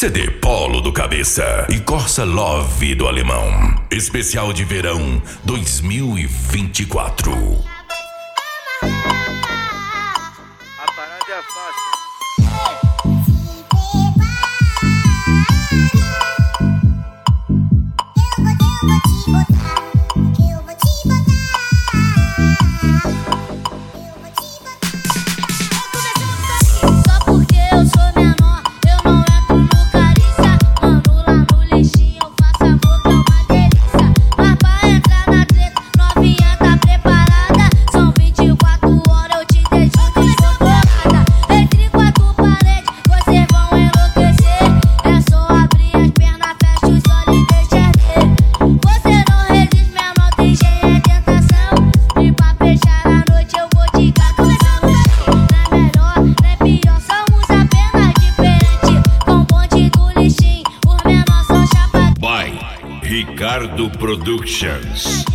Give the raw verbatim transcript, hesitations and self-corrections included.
C D Polo do Cabeça e Corsa Love do Alemão. Especial de verão dois mil e vinte e quatro. A parada é fácil. Ricardo Productions.